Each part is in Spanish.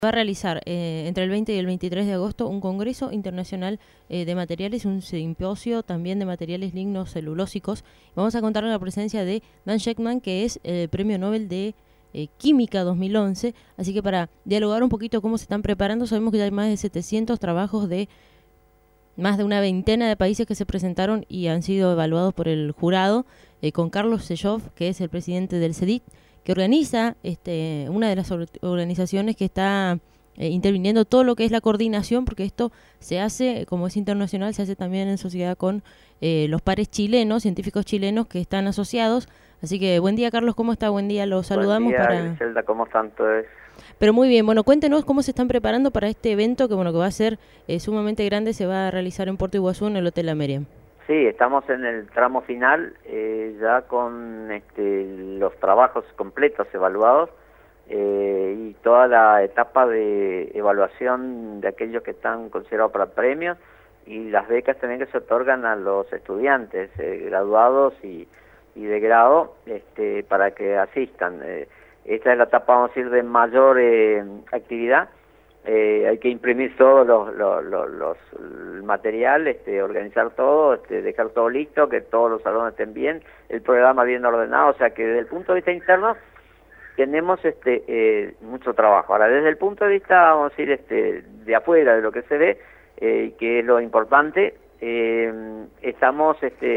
Va a realizar entre el 20 y el 23 de agosto un congreso internacional de materiales, un simposio también de materiales lignocelulósicos. Vamos a contar con la presencia de Dan Shechtman, que es el Premio Nobel de Química 2011. Así que para dialogar un poquito cómo se están preparando, sabemos que ya hay más de 700 trabajos de más de una veintena de países que se presentaron y han sido evaluados por el jurado, con Carlos Seyov, que es el presidente del CEDIC, que organiza una de las organizaciones que está interviniendo todo lo que es la coordinación, porque esto se hace, como es internacional, se hace también en sociedad con los pares chilenos, científicos chilenos que están asociados. Así que buen día, Carlos, ¿cómo está? Buen día, los saludamos. Buen día, Griselda, ¿cómo están todos? Pero muy bien, bueno, cuéntenos cómo se están preparando para este evento que que va a ser sumamente grande, se va a realizar en Puerto Iguazú, en el Hotel Ameria. Sí, estamos en el tramo final, ya con los trabajos completos evaluados y toda la etapa de evaluación de aquellos que están considerados para premios y las becas también que se otorgan a los estudiantes graduados y de grado para que asistan. Esta es la etapa, vamos a decir, de mayor actividad. Hay que imprimir todo el material, organizar todo, dejar todo listo, que todos los salones estén bien, el programa bien ordenado, o sea que desde el punto de vista interno tenemos mucho trabajo. Ahora, desde el punto de vista, vamos a decir, de afuera, de lo que se ve, que es lo importante, estamos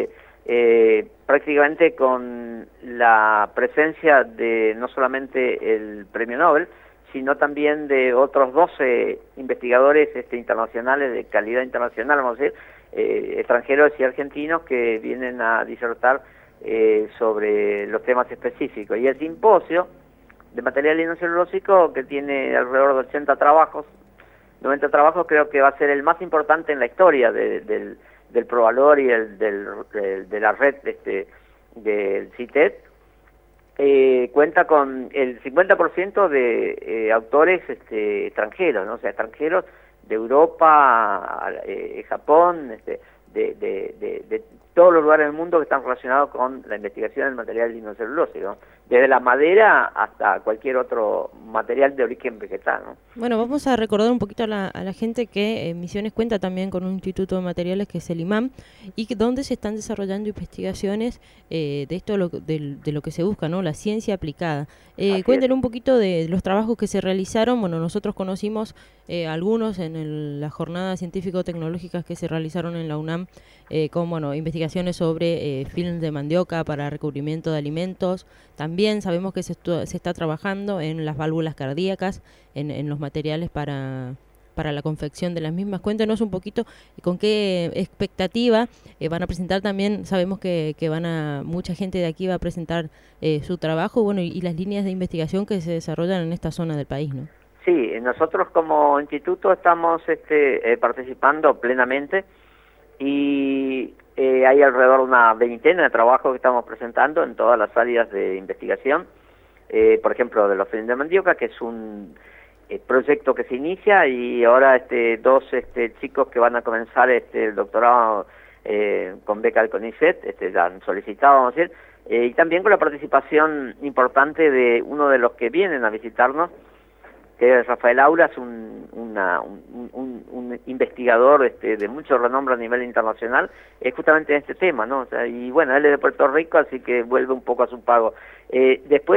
prácticamente con la presencia de no solamente el Premio Nobel, sino también de otros 12 investigadores internacionales de calidad internacional, vamos a decir, extranjeros y argentinos que vienen a disertar sobre los temas específicos. Y el simposio de material lignocelulósico, que tiene alrededor de 80 trabajos, 90 trabajos, creo que va a ser el más importante en la historia del Provalor y de la red del CITES. Cuenta con el 50% de autores extranjeros, ¿no? O sea, extranjeros de Europa, Japón, de todos los lugares del mundo que están relacionados con la investigación del material lignocelulósico, ¿no? Desde la madera hasta cualquier otro material de origen vegetal, ¿no? Bueno, vamos a recordar un poquito a la gente que Misiones cuenta también con un instituto de materiales que es el IMAM, y donde se están desarrollando investigaciones de esto de lo que se busca, ¿no? La ciencia aplicada. Cuéntenle un poquito de los trabajos que se realizaron. Bueno, nosotros conocimos algunos en las jornadas científico-tecnológicas que se realizaron en la UNAM, con investigaciones sobre films de mandioca para recubrimiento de alimentos. También sabemos que se está trabajando en las válvulas cardíacas, en los materiales para la confección de las mismas. Cuéntenos un poquito con qué expectativa van a presentar. También sabemos que mucha gente de aquí va a presentar su trabajo, bueno, y las líneas de investigación que se desarrollan en esta zona del país, ¿no? Sí, nosotros como instituto estamos participando plenamente y hay alrededor de una veintena de trabajos que estamos presentando en todas las áreas de investigación. Por ejemplo, de los films de mandioca, que es un proyecto que se inicia, y ahora dos chicos que van a comenzar el doctorado con beca del CONICET, ya han solicitado, vamos a decir, y también con la participación importante de uno de los que vienen a visitarnos, que es Rafael Aulas, un investigador de mucho renombre a nivel internacional, justamente en este tema, ¿no? O sea, y bueno, él es de Puerto Rico, así que vuelve un poco a su pago. Después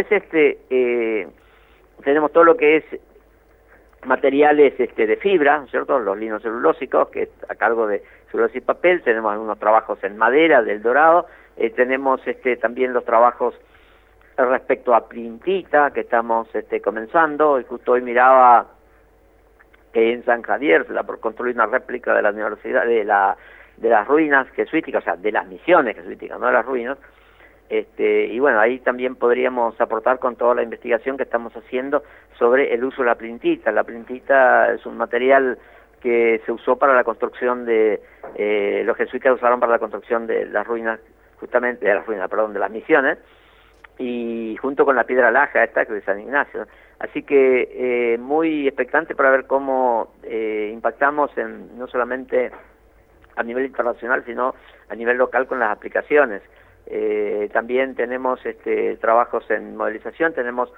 tenemos todo lo que es materiales de fibra, ¿no es cierto? Los lignocelulósicos, que es a cargo de celulosa y papel. Tenemos algunos trabajos en madera del Dorado. Tenemos también los trabajos respecto a plintita, que estamos comenzando, y justo hoy miraba que en San Javier se por construir una réplica de la universidad, de las ruinas jesuíticas, o sea, de las misiones jesuíticas, no de las ruinas. Y bueno, ahí también podríamos aportar con toda la investigación que estamos haciendo sobre el uso de la plintita. La plintita es un material que se usó para la construcción los jesuitas usaron para la construcción de las ruinas, justamente, de las misiones, y junto con la piedra laja esta, que es de San Ignacio. Así que muy expectante para ver cómo impactamos no solamente a nivel internacional, sino a nivel local con las aplicaciones. También tenemos trabajos en modelización. Tenemos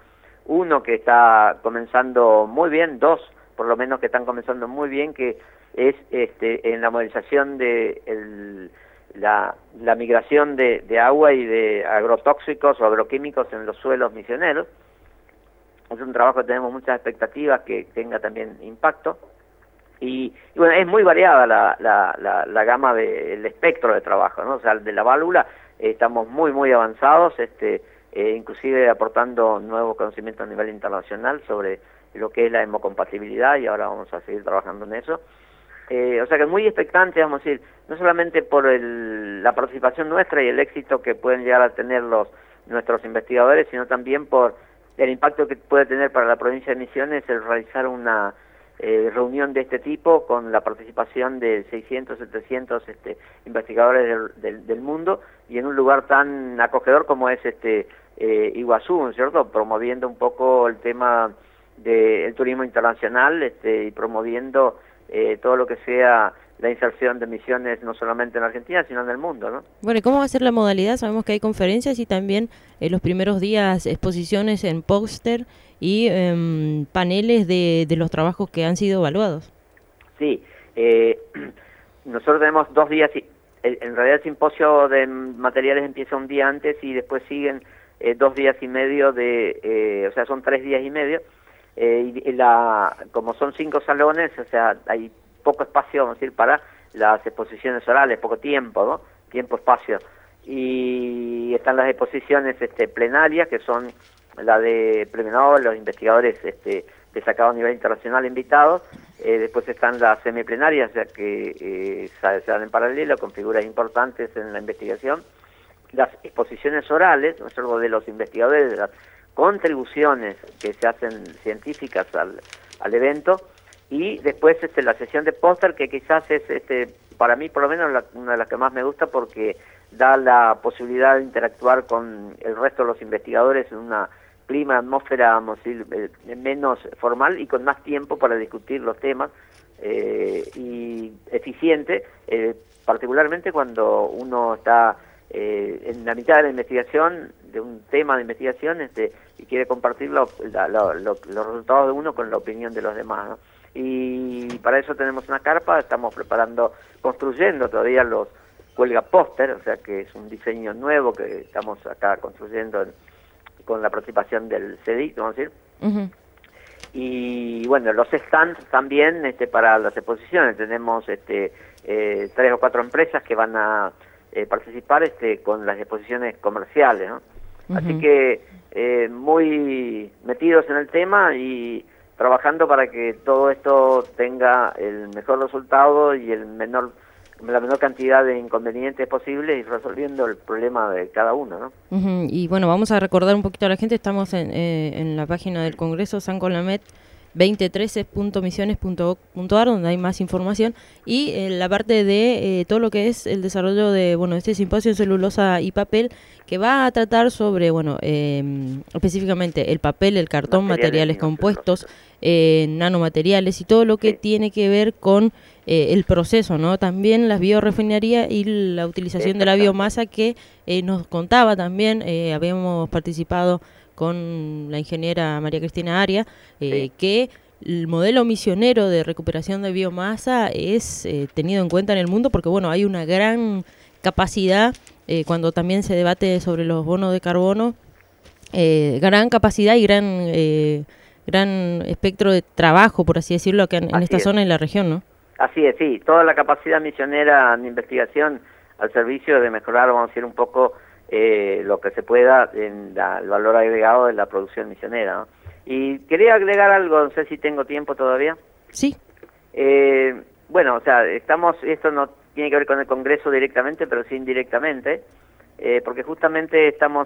uno que está comenzando muy bien, dos por lo menos que están comenzando muy bien, que es en la modernización de la migración de agua y de agrotóxicos o agroquímicos en los suelos misioneros. Es un trabajo que tenemos muchas expectativas que tenga también impacto. Y bueno, es muy variada la gama del espectro de trabajo, ¿no? O sea, de la válvula estamos muy avanzados, inclusive aportando nuevos conocimientos a nivel internacional sobre lo que es la hemocompatibilidad, y ahora vamos a seguir trabajando en eso. O sea que muy expectante, vamos a decir, no solamente por la participación nuestra y el éxito que pueden llegar a tener nuestros investigadores, sino también por el impacto que puede tener para la provincia de Misiones el realizar una reunión de este tipo con la participación de 600, 700 investigadores del mundo, y en un lugar tan acogedor como es Iguazú, ¿no es cierto?, promoviendo un poco el tema del turismo internacional, y promoviendo todo lo que sea la inserción de misiones no solamente en Argentina, sino en el mundo, ¿no? Bueno, ¿y cómo va a ser la modalidad? Sabemos que hay conferencias y también los primeros días exposiciones en póster y paneles de los trabajos que han sido evaluados. Sí, nosotros tenemos 2 días, en realidad el simposio de materiales empieza un día antes y después siguen 2 días y medio o sea, son 3 días y medio, como son 5 salones, o sea, hay poco espacio, vamos a decir, para las exposiciones orales, poco tiempo, ¿no? Tiempo, espacio. Y están las exposiciones plenarias, que son la de Premio Nobel, los investigadores destacados a nivel internacional invitados. Después están las semiplenarias, ya que se dan en paralelo con figuras importantes en la investigación. Las exposiciones orales, no solo de los investigadores, de las contribuciones que se hacen científicas al evento. Y después la sesión de póster, que quizás es para mí por lo menos una de las que más me gusta, porque da la posibilidad de interactuar con el resto de los investigadores en una clima, atmósfera, vamos a decir, menos formal y con más tiempo para discutir los temas, y eficiente, particularmente cuando uno está en la mitad de la investigación, de un tema de investigación, y quiere compartir los resultados de uno con la opinión de los demás, ¿no? Y para eso tenemos una carpa, estamos construyendo todavía los cuelga póster, o sea que es un diseño nuevo que estamos acá construyendo con la participación del CEDIC, vamos a decir. Uh-huh. Y bueno, los stands también para las exposiciones, tenemos 3 o 4 empresas que van a participar con las exposiciones comerciales, ¿no? Uh-huh. Así que muy metidos en el tema y trabajando para que todo esto tenga el mejor resultado y la menor cantidad de inconvenientes posibles, y resolviendo el problema de cada uno, ¿no? Uh-huh. Y bueno, vamos a recordar un poquito a la gente, estamos en la página del Congreso San Colamet, 2013.misiones.org, donde hay más información, y la parte de todo lo que es el desarrollo de este simposio en celulosa y papel, que va a tratar sobre específicamente el papel, el cartón, materiales compuestos, nanomateriales y todo lo que tiene que ver con el proceso, ¿no? También las biorefinerías y la utilización de la biomasa, que nos contaba también, habíamos participado con la ingeniera María Cristina Aria, que el modelo misionero de recuperación de biomasa es tenido en cuenta en el mundo, porque hay una gran capacidad, cuando también se debate sobre los bonos de carbono, gran capacidad y gran espectro de trabajo, por así decirlo, acá en esta zona y la región, ¿no? Así es, sí, toda la capacidad misionera en investigación al servicio de mejorar, vamos a decir, un poco lo que se pueda en el valor agregado de la producción misionera, ¿no? Y quería agregar algo, no sé si tengo tiempo todavía. Sí. Bueno, o sea, esto no tiene que ver con el Congreso directamente, pero sí indirectamente, porque justamente estamos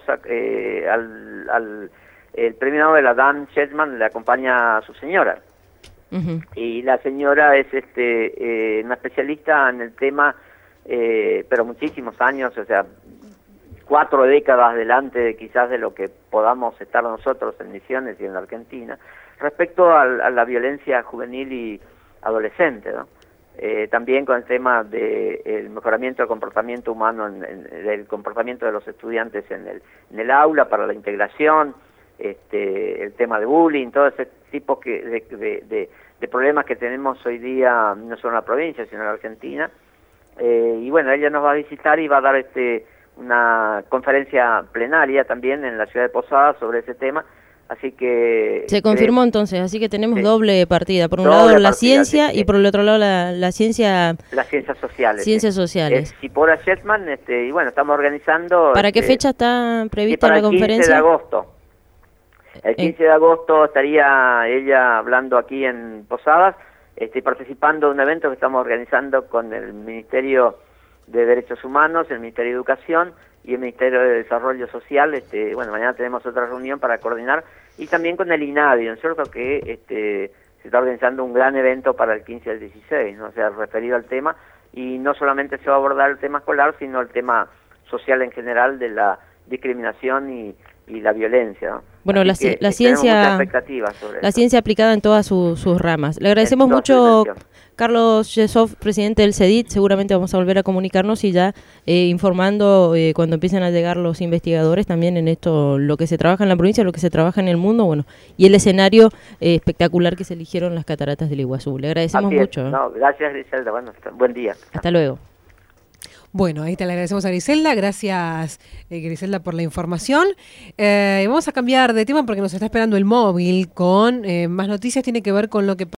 el premio Nobel a Dan Shechtman le acompaña a su señora. Uh-huh. Y la señora es una especialista en el tema, pero muchísimos años, o sea, 4 décadas adelante quizás de lo que podamos estar nosotros en Misiones y en la Argentina, respecto a la violencia juvenil y adolescente, ¿no? También con el tema del mejoramiento del comportamiento humano, del comportamiento de los estudiantes en el aula, para la integración, el tema de bullying, todo ese tipo de problemas que tenemos hoy día, no solo en la provincia, sino en la Argentina. Y bueno, ella nos va a visitar y va a dar una conferencia plenaria también en la ciudad de Posadas sobre ese tema. Así que... Se confirmó entonces, así que tenemos doble partida. Por un doble lado la partida, ciencia sí. Y por el otro lado la ciencia... Las ciencias sociales. Ciencias sociales. Cipora Shetman, y bueno, estamos organizando... ¿Para qué fecha está prevista la conferencia? El 15 de agosto. El 15 de agosto estaría ella hablando aquí en Posadas, participando de un evento que estamos organizando con el Ministerio de Derechos Humanos, el Ministerio de Educación y el Ministerio de Desarrollo Social. Bueno, mañana tenemos otra reunión para coordinar, y también con el INADI, ¿no es cierto?, que se está organizando un gran evento para el 15 al 16, ¿no? O sea, referido al tema, y no solamente se va a abordar el tema escolar, sino el tema social en general de la discriminación y la violencia, ¿no? Bueno, la ciencia aplicada en todas sus ramas. Le agradecemos mucho, Carlos Yesov, presidente del CEDIT. Seguramente vamos a volver a comunicarnos y ya informando cuando empiecen a llegar los investigadores también en esto, lo que se trabaja en la provincia, lo que se trabaja en el mundo, bueno, y el escenario espectacular que se eligieron las cataratas del Iguazú. Le agradecemos mucho. No, gracias, Griselda. Bueno, buen día. Hasta luego. Bueno, ahí te le agradecemos a Griselda. Gracias, Griselda, por la información. Vamos a cambiar de tema porque nos está esperando el móvil con más noticias. Tiene que ver con lo que